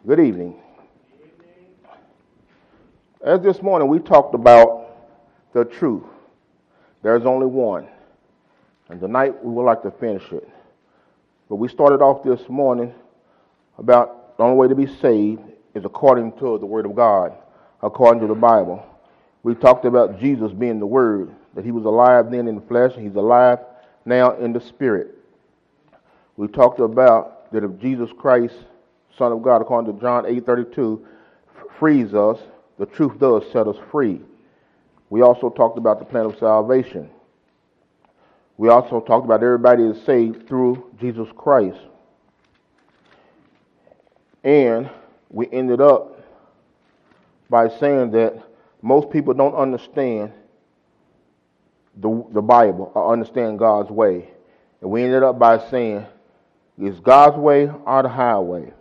Good evening. As this morning we talked about the truth, there's only one. And tonight we would like to finish it. But we started off this morning about the only way to be saved is according to the Word of God, according to the Bible. We talked about Jesus being the Word, that He was alive then in the flesh, and He's alive now in the Spirit. We talked about that if Jesus Christ, Son of God, according to John 8:32, frees us, the truth does set us free. We also talked about the plan of salvation. We also talked about everybody is saved through Jesus Christ. And we ended up by saying that most people don't understand the Bible or understand God's way. And we ended up by saying, is God's way or the highway?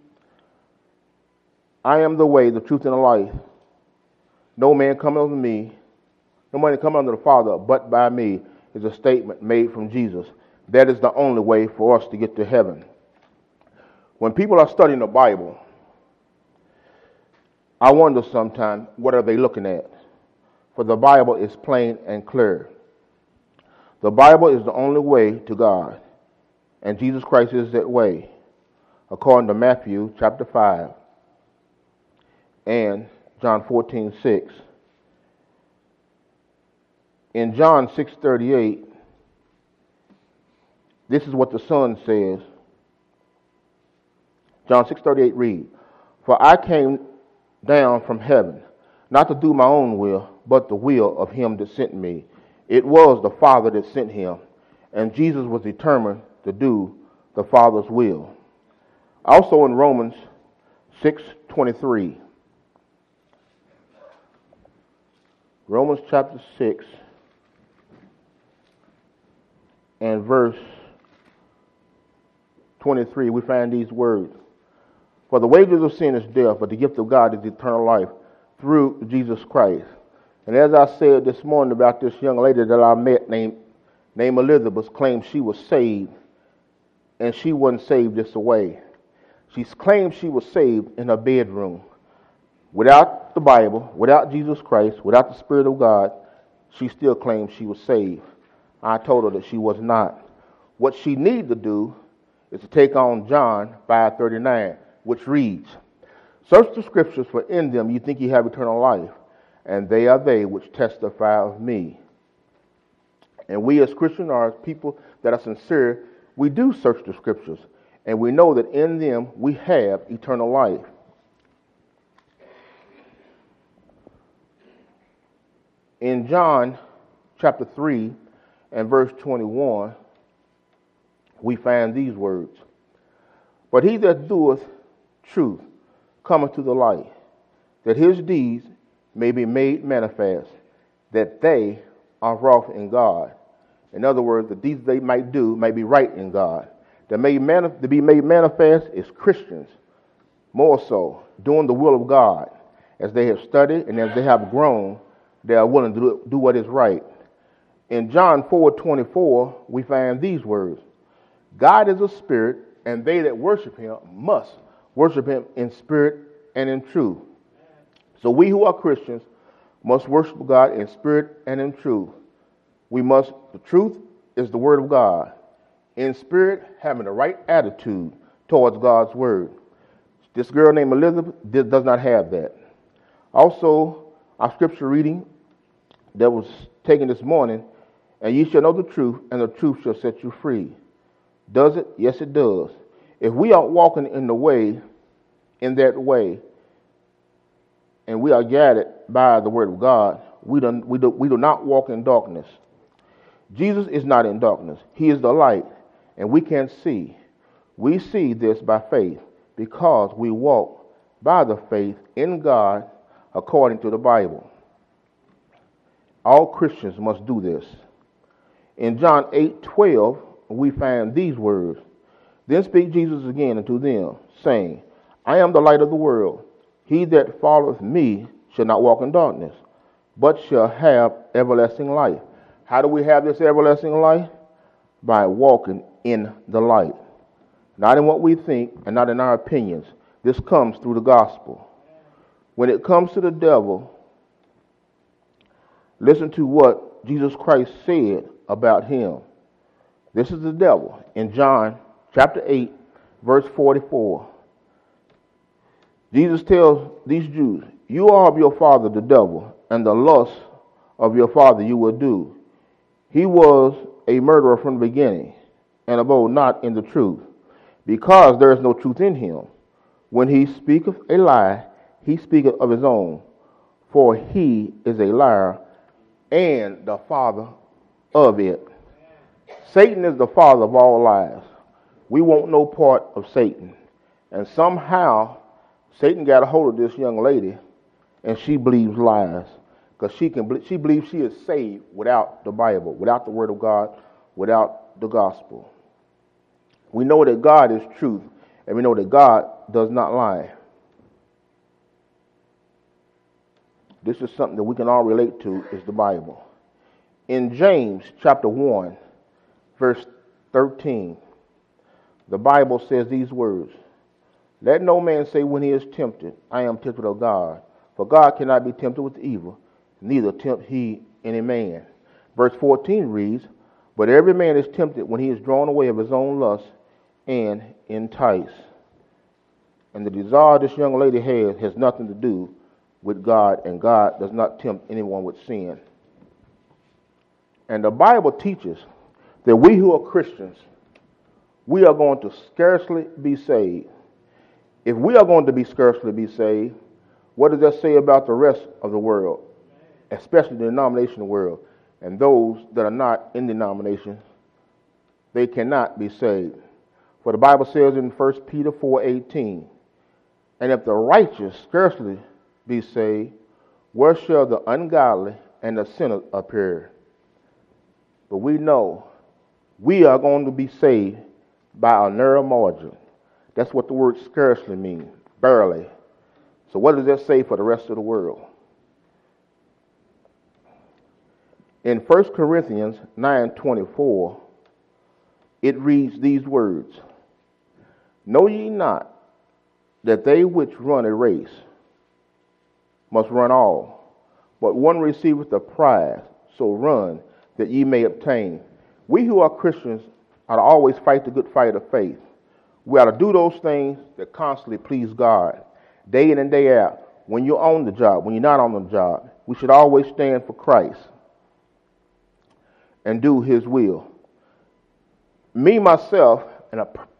I am the way, the truth, and the life. No man come unto me, no man come unto the Father but by me, is a statement made from Jesus. That is the only way for us to get to heaven. When people are studying the Bible, I wonder sometimes, what are they looking at? For the Bible is plain and clear. The Bible is the only way to God, and Jesus Christ is that way, according to Matthew chapter 5 and John 14:6. In John 6:38, this is what the Son says. John 6:38 read, "For I came down from heaven, not to do my own will, but the will of him that sent me." It was the Father that sent him, and Jesus was determined to do the Father's will. Also in Romans 6:23, Romans chapter 6 and verse 23, we find these words. "For the wages of sin is death, but the gift of God is eternal life through Jesus Christ." And as I said this morning about this young lady that I met named Elizabeth, claimed she was saved, and she wasn't saved this way. She claimed she was saved in her bedroom. Without the Bible, without Jesus Christ, without the Spirit of God, she still claimed she was saved. I told her that she was not. What she needed to do is to take on John 5:39, which reads, "Search the Scriptures, for in them you think you have eternal life, and they are they which testify of me." And we as Christians are people that are sincere. We do search the Scriptures, and we know that in them we have eternal life. In John chapter 3 and verse 21, we find these words, "But he that doeth truth cometh to the light, that his deeds may be made manifest, that they are wrought in God." In other words, the deeds they might do may be right in God. To be made manifest is Christians, more so, doing the will of God. As they have studied and as they have grown, they are willing to do what is right. In John 4:24, we find these words, "God is a spirit, and they that worship him must worship him in spirit and in truth." So we who are Christians must worship God in spirit and in truth. The truth is the word of God. In spirit, having the right attitude towards God's word. This girl named Elizabeth does not have that. Also, our scripture reading that was taken this morning, "And ye shall know the truth, and the truth shall set you free." Does it? Yes, it does. If we are walking in that way, and we are guided by the word of God, we do not walk in darkness. Jesus is not in darkness. He is the light, and we can see. We see this by faith because we walk by the faith in God according to the Bible. All Christians must do this. In John 8:12, we find these words, "Then spake Jesus again unto them, saying, I am the light of the world. He that followeth me shall not walk in darkness, but shall have everlasting life." How do we have this everlasting life? By walking in the light. Not in what we think and not in our opinions. This comes through the gospel. When it comes to the devil, listen to what Jesus Christ said about him. This is the devil in John chapter 8, verse 44. Jesus tells these Jews, "You are of your father the devil, and the lust of your father you will do. He was a murderer from the beginning, and abode not in the truth, because there is no truth in him. When he speaketh a lie, he speaketh of his own, for he is a liar and the father of it." Satan is the father of all lies. We want no part of Satan. And somehow, Satan got a hold of this young lady, and she believes lies. Because she believes she is saved without the Bible, without the Word of God, without the gospel. We know that God is truth, and we know that God does not lie. This is something that we can all relate to, is the Bible. In James chapter 1, verse 13, the Bible says these words, "Let no man say when he is tempted, I am tempted of God. For God cannot be tempted with evil, neither tempt he any man." Verse 14 reads, "But every man is tempted when he is drawn away of his own lust and enticed." And the desire this young lady has nothing to do with God, and God does not tempt anyone with sin. And the Bible teaches that we who are Christians, we are going to scarcely be saved. If we are going to be scarcely be saved, what does that say about the rest of the world, especially the denominational world? And those that are not in denominations, they cannot be saved. For the Bible says in 1 Peter 4:18, "And if the righteous scarcely be saved, where shall the ungodly and the sinner appear?" But we know we are going to be saved by a narrow margin. That's what the word scarcely means, barely. So what does that say for the rest of the world? In 1 Corinthians 9:24, it reads these words, "Know ye not that they which run a race must run all, but one receiveth the prize, so run that ye may obtain." We who are Christians ought to always fight the good fight of faith. We ought to do those things that constantly please God, day in and day out. When you're on the job, when you're not on the job, we should always stand for Christ and do His will. Me, myself, and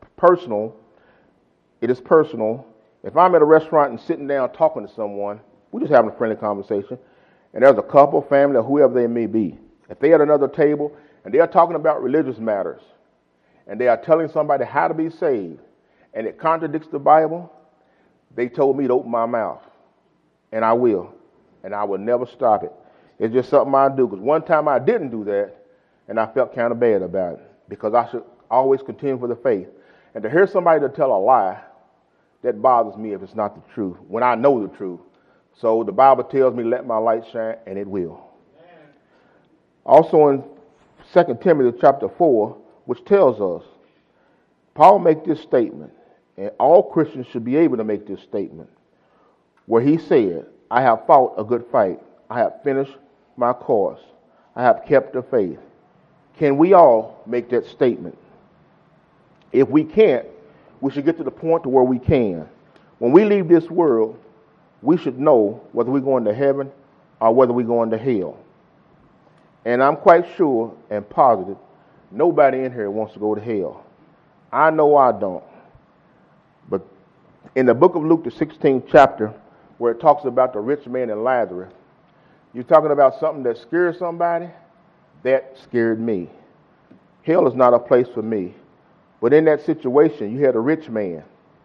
it is personal. If I'm at a restaurant and sitting down talking to someone, we're just having a friendly conversation, and there's a couple, family, or whoever they may be. If they're at another table and they are talking about religious matters, and they are telling somebody how to be saved, and it contradicts the Bible, they told me to open my mouth, and I will never stop it. It's just something I do, because one time I didn't do that, and I felt kind of bad about it, because I should always contend for the faith. And to hear somebody to tell a lie, that bothers me if it's not the truth, when I know the truth. So the Bible tells me, let my light shine, and it will. Amen. Also in 2 Timothy chapter 4, which tells us, Paul makes this statement, and all Christians should be able to make this statement, where he said, "I have fought a good fight. I have finished my course. I have kept the faith." Can we all make that statement? If we can't, we should get to the point to where we can. When we leave this world, we should know whether we're going to heaven or whether we're going to hell. And I'm quite sure and positive nobody in here wants to go to hell. I know I don't. But in the book of Luke, the 16th chapter, where it talks about the rich man and Lazarus, you're talking about something that scares somebody? That scared me. Hell is not a place for me. But in that situation, you had a rich man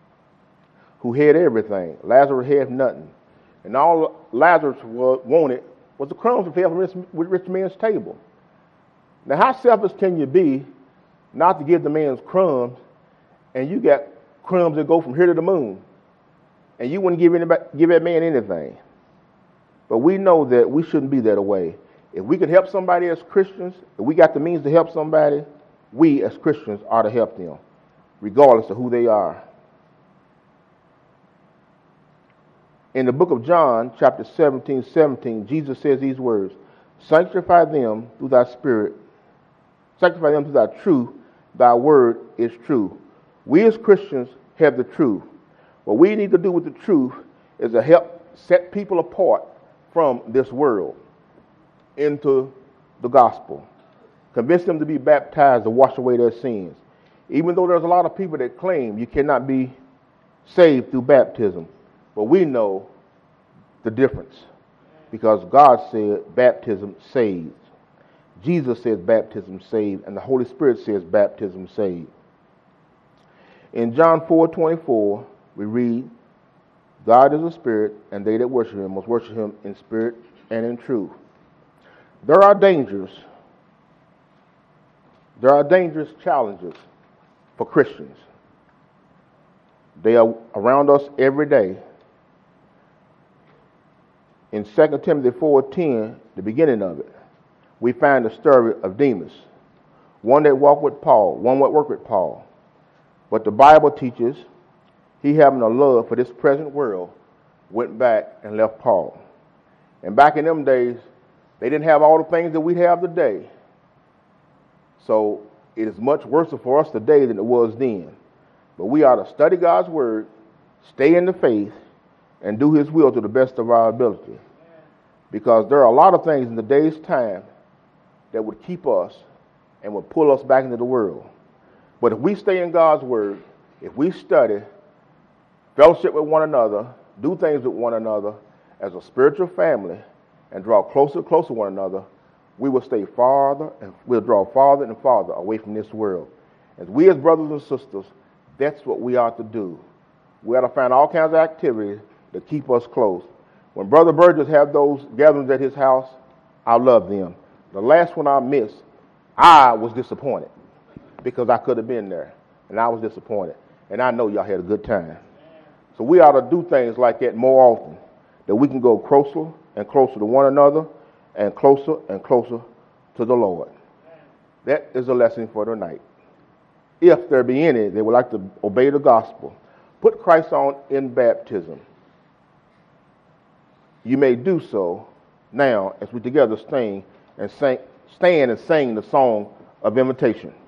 who had everything. Lazarus had nothing. And all Lazarus wanted was the crumbs that fell from the rich man's table. Now, how selfish can you be not to give the man's crumbs, and you got crumbs that go from here to the moon, and you wouldn't give that man anything? But we know that we shouldn't be that way. If we can help somebody as Christians, if we got the means to help somebody, we as Christians ought to help them, regardless of who they are. In the book of John, chapter 17, Jesus says these words, sanctify them through thy spirit, sanctify them through thy truth, thy word is true. We as Christians have the truth. What we need to do with the truth is to help set people apart from this world into the gospel. Convince them to be baptized to wash away their sins. Even though there's a lot of people that claim you cannot be saved through baptism. But we know the difference. Because God said baptism saves. Jesus says baptism saves. And the Holy Spirit says baptism saves. In John 4:24, we read, God is a spirit, and they that worship him must worship him in spirit and in truth. There are dangers. There are dangerous challenges for Christians. They are around us every day. In 2 Timothy 4:10, the beginning of it, we find the story of Demas, one that walked with Paul, one that worked with Paul. But the Bible teaches he, having a love for this present world, went back and left Paul. And back in them days, they didn't have all the things that we have today. So it is much worse for us today than it was then. But we ought to study God's word, stay in the faith, and do his will to the best of our ability. Because there are a lot of things in today's time that would keep us and would pull us back into the world. But if we stay in God's word, if we study, fellowship with one another, do things with one another as a spiritual family, and draw closer and closer to one another, we will stay farther and we'll draw farther and farther away from this world. As we as brothers and sisters, that's what we ought to do. We ought to find all kinds of activities to keep us close. When Brother Burgess had those gatherings at his house, I love them. The last one I missed, I was disappointed because I could have been there, and I was disappointed. And I know y'all had a good time. So we ought to do things like that more often, that we can go closer and closer to one another and closer to the Lord. That is a lesson for tonight. If there be any that would like to obey the gospel, put Christ on in baptism. You may do so now as we together stand and sing the song of invitation.